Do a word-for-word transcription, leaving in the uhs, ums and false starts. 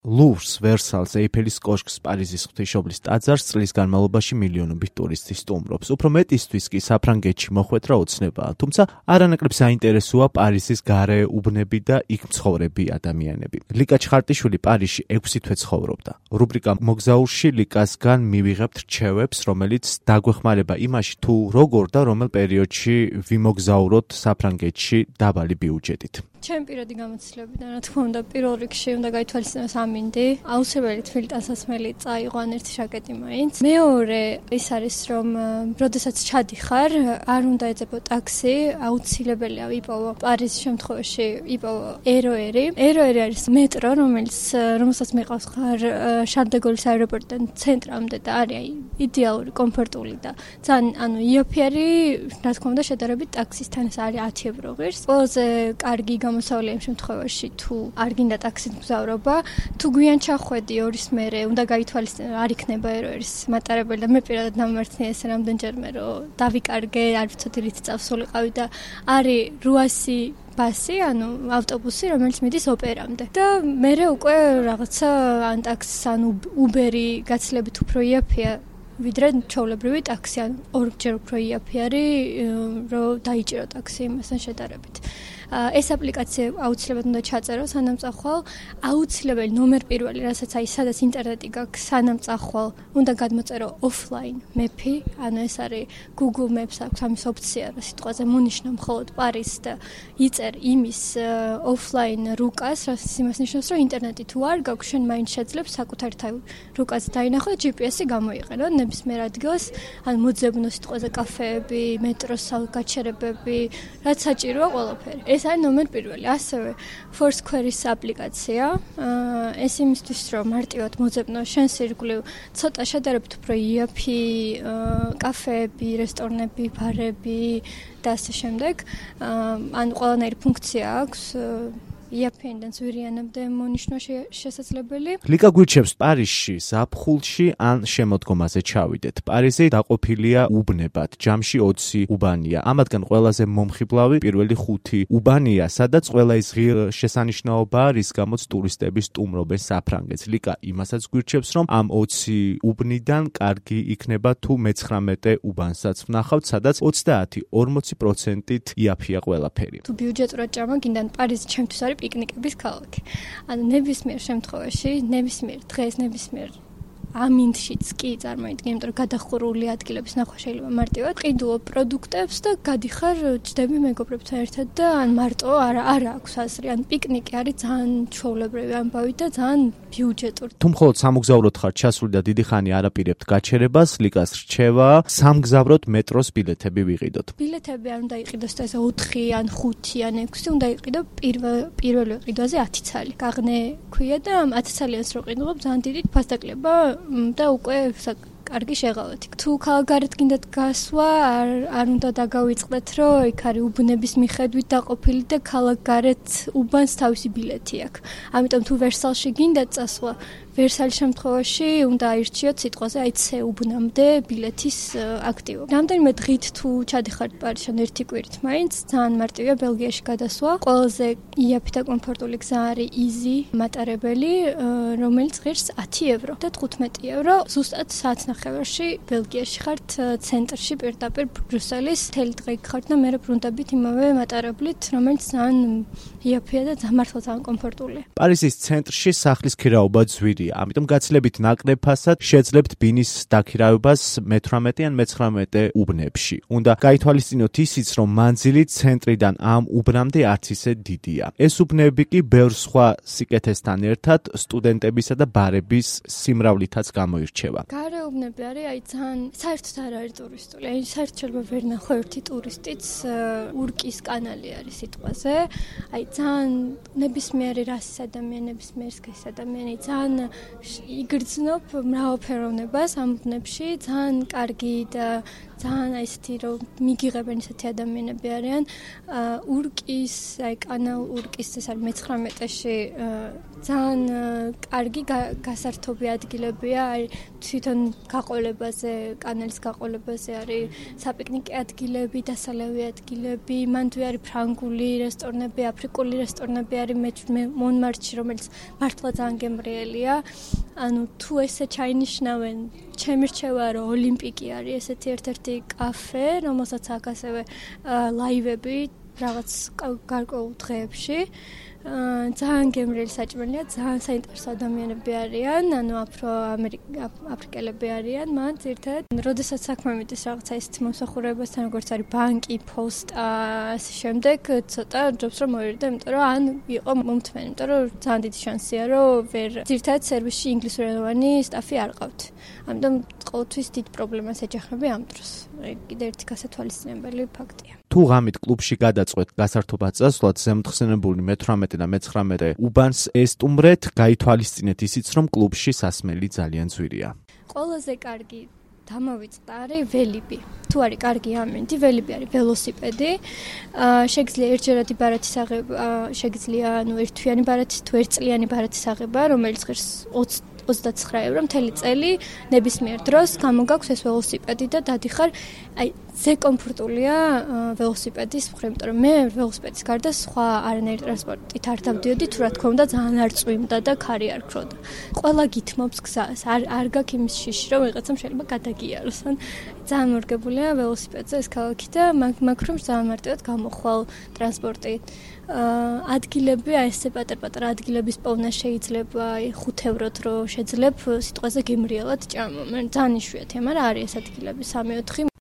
ლუვრს, ვერსალს, ეიფელის კოშკს, პარიზის ღვთისმშობლის ტაძარს წლის განმავლობაში მილიონობით ტურისტი სტუმრობს. უფრო მეტისთვის კი საფრანგეთში მოხვედრა ოცნებაა, თუმცა არანაკლებ საინტერესოა პარიზის გარე უბნები და იქ მცხოვრები ადამიანები. ლიკა ჩხარტიშვილი პარიზში ექვსი თვე ცხოვრობდა. რუბრიკა მოგზაურში ლიკასგან მივიღებთ რჩევებს, რომელიც დაგვეხმარება იმაში, თუ როგორ და რომელ პერიოდში ვიმოგზაუროთ საფრანგეთში დაბალი ბიუჯეტით. ჩემი პირადი გამოცდილებიდან, რა თქმა უნდა, პირველ რიგში უნდა გაითვალისწინოს ამინდი. აუცილებელი თბილი ტანსაცმელი წაიღო ან ერთი ჟაკეტი მაინც. მეორე ის არის, რომ როდესაც ჩადიხარ, არ უნდა ეძებო ტაქსი, აუცილებელია იპოვო პარიზის შემთხვევაში იპოვო ეროერი. ეროერი არის მეტრო, რომელიც რომელსაც მეყავს ხარ შარლ-დე-გოლის აეროპორტიდან ცენტრამდე და არის იდეალური, კომფორტული და ძალიან ანუ იაფიერი, რა თქმა უნდა, შედარებით ტაქსისთან ეს არის ათი ევრო ღირს. ყველაზე კარგი მოსავლე იმ შემთხვევაში თუ არ გინდა ტაქსით მგზავრობა, თუ გვიან ჩახვედი ორის მერე, უნდა გაითვალისწინო, არ იქნება ეროერის მატარებელი და მე პირადად დამმართნია ესე რამდენჯერმე, რომ დავიკარგე, არ ვიცოდი რით წავსულიყავი და არის რვაასი ბასი, ანუ ავტობუსი, რომელიც მიდის ოპერამდე. და მერე უკვე რაღაცა ან ტაქსი, ან უბერი გაცილებით უფრო იაფია ვიდრე ჩვეულებრივი ტაქსი, ან ორჯერ უფრო იაფი არის, რომ დაიჭირო ტაქსი იმასთან შედარებით. ეს აპლიკაცია აუცილებლად უნდა ჩაწერო სანამწახვალ, აუცილებელი ნომერ პირველი, რასაც აი სადაც ინტერნეტი გაქვს სანამწახვალ, უნდა გადმოწერო offline მეფი, ანუ ეს არის Google Maps აქვს ამის ოპცია, რა სიტყვაზე მონიშნა მხოლოდ პარიზს და იწერ იმის offline რუკას, რასაც იმას ნიშნავს, რომ ინტერნეტი თუ არ გაქვს, შენ მაინც შეძლებს საკუთარ რუკაზე დაინახო, ჯი პი ესი გამოიყენო ნებისმიერ ადგილას, ან მოძებნო სიტყვაზე კაფეები, მეტროს გაჩერებები, რაც საჭიროა ყველაფერი. ეს არის ნომერ პირველი. ასევე Foursquare-ის აპლიკაცია. ეს იმისთვის, რომ მარტივად მოძებნო შენს ირგვლივ ცოტა შედარებით უფრო იაფი კაფეები, რესტორნები, ბარები და ასე შემდეგ. ან ყველანაირი ფუნქცია აქვს. იაფიენდან ზვირიანამდე მონიშნვა შესაძლებელი. ლიკა გვირჩევს პარიზში, ზაფხულში ან შემოდგომაზე ჩავიდეთ. პარიზი დაყოფილია უბნებად, ჯამში ოცი უბანია. ამათგან ყველაზე მომხიბლავი პირველი ხუთი უბანია, სადაც ყველა ის ღირ შესანიშნაობაა, რის გამოც ტურისტები სტუმრობენ საფრანგეთს. ლიკა იმასაც გვირჩევს, რომ ამ ოცი უბნიდან კარგი იქნება თუ მეცხრამეტე უბანსაც ვნახავთ, სადაც ოცდაათი ორმოცი პროცენტით იაფია ყველაფერი. თუ ბიუჯეტურად ჭამაგინდან პარიზი ჩემთვის არის პიკნიკების ქალაქი. ანუ ნებისმიერ შემთხვევაში, ნებისმიერ დღეს, ნებისმიერ ამინდშიც კი წარმოიდგინე, იმიტომ რომ გადახურული ადგილების ნახვა შეიძლება მარტივად. ყიდულობ პროდუქტებს და გადიხარ ჯდები მეგობრებთან ერთად და ან მარტო არა არ აქვს აზრი. ან პიკნიკი არის ძალიან ჩვეულებრივი ამბავი და ძალიან ბიუჯეტური. თუ მხოლოდ სამგზავროდ ხარ ჩასული და დიდი ხანი არ აპირებთ გაჩერებას, ლიკას რჩევა სამგზავროდ მეტროს ბილეთები ვიყიდოთ. ბილეთები არ უნდა იყიდოს და ეს ოთხი ან ხუთი ან ექვსი, უნდა იყიდო პირველი ყიდვაზე ათი ცალი. გაღნე ქვია და ამ ათი ცალიანს რო ყიდულობ, ძალიან დიდი ფასდაკლება და უკვე კარგი შეღავათი. თუ ქალაქგარეთ გინდათ გასვა, არ არ უნდა დაგავიწყდეთ, რომ იქ არის უბნების მიხედვით დაყოფილი და ქალაქგარეთ უბანს თავისი ბილეთი აქვს. ამიტომ თუ ვერსალში გინდათ წასვლა, ვერსალის შემთხვევაში უნდა აირჩიოთ სიტყვაზე აი C უბნამდე ბილეთის აქტივობა. რამდენიმე დღით თუ ჩადიხართ პარიზში ერთი კვირით მაინც, ძალიან მარტივია ბელგიაში გადასვლა. ყველაზე იაფი და კომფორტული გზა არის Easy მატარებელი, რომელიც ღირს ათი ევრო და თხუთმეტი ევრო. ზუსტად საათნახევარში ბელგიაში ხართ ცენტრში პირდაპირ ბრიუსელის მთელი დღე ხართ და მერე ბრუნდებით იმავე მატარებლით, რომელიც ძალიან იაფია და მართლა ძალიან კომფორტულია. პარიზის ცენტრში სახლის ქირაობა ძვირი. ამიტომ გაცილებით ნაკლებ ფასად შეძლებთ ბინის დაქირავებას მეთვრამეტე ან მეცხრამეტე უბნებში. უნდა გაითვალისწინოთ ისიც, რომ მანძილი ცენტრიდან ამ უბნამდე არც ისე დიდია. ეს უბნები კი ბევრ სხვა სიკეთესთან ერთად სტუდენტებისა და ბარების სიმრავლითაც გამოირჩევა. გარე უბნები არის აი ძალიან საერთოდ არ არის ტურისტული. აი საერთოდ შეიძლება ვერ ნახო ერთი ტურისტიც, ურკის კანალი არის სიტყვაზე. აი ძალიან ნებისმიერი რასის ადამიანების მერსკის ადამიანი ძალიან იგრძნობ მრავალფეროვნებას ამ უბნებში, ძალიან კარგი და ძალიან ისეთი რომ მიგიღებენ ისეთი ადამიანები არიან. ურკის, აი კანალ ურკის ეს არის მეცხრამეტეში ძალიან კარგი გასართობი ადგილებია, არის თვითონ გაყოლებაზე, კანალის გაყოლებაზე არის საპიკნიკე ადგილები, დასალევი ადგილები, მანდვე არის ფრანგული რესტორნები, აფრიკული რესტორნები არის მონმარტში, რომელიც მართლა ძალიან გემრიელია. ანუ თუ ესე ჩაინიშნავენ, ჩემი რჩევა რომ ოლიმპიკი არის ესეთი ერთ-ერთი კაფე, რომელსაც აქვს ასევე ლაივები რაღაც გარკვეულ დღეებში. ძალიან გემრიელი საჭმელია, ძალიან საინტერესო ადამიანები არიან, ანუ აფრიკელები არიან, მან ძირთად. როდესაც საქმე მიდის რაღაცა ისეთი მომსახურებასთან, როგორც არის ბანკი, პოსტა, ასე შემდეგ, ცოტა ჯობს რომ მოვიდე, იმიტომ რომ ან იყო მომთმენი, იმიტომ რომ ძალიან დიდი შანსია, რომ ვერ ძირთად სერვისში ინგლისურენოვანი სტაფი არ ყავთ. ამიტომ ყოველთვის დიდ პრობლემას ეჯახები ამ დროს. კიდე ერთი გასათვალისწინებელი ფაქტია. თუ ღამით კლუბში გადაწყვეტ გასართობად წასვლად, ზემოთხსენებული მეთვრამეტე და მეცხრამეტე უბანს ესტუმრეთ, გაითვალისწინეთ ისიც, რომ კლუბში სასმელი ძალიან ძვირია. ყველაზე კარგი დამოვიწყდა არის ველიბი. თუ არის კარგი ამინდი, ველიბი არის ველოსიპედი. შეგიძლია ერთჯერადი ბარათის აღება, შეგიძლია ანუ ერთთვიანი ბარათის თუ ერთწლიანი ბარათის აღება, რომელიც ღირს ოცდაცხრა ევრო მთელი წელი ნებისმიერ დროს გამოგაქვს ეს ველოსიპედი და დადიხარ აი ზე კომფორტულია ველოსიპედის მხრივ, იმიტომ რომ მე ველოსიპედის გარდა სხვა არანაირი ტრანსპორტით არ დავდიოდი, თუ რა თქმა უნდა ძალიან არ წვიმდა და ქარი არ ქროდა. ყველა გითმობს გზას, არ არ გაქვს იმის შიში, რომ ვიღაცამ შეიძლება გადაგიაროს. ან ძალიან მორგებულია ველოსიპედზე ეს ქალაქი და მაგრამ ძალიან მარტივად გამოხვალ ტრანსპორტი. ადგილები, აი ესე პატარ-პატარა ადგილების პოვნა შეიძლება ხუთ ევროთ რო შეძლებ სიტყვაზე გემრიელად ჭამა. მე ძალიან იშვიათია, მაგრამ არის ეს ადგილები სამი ოთხი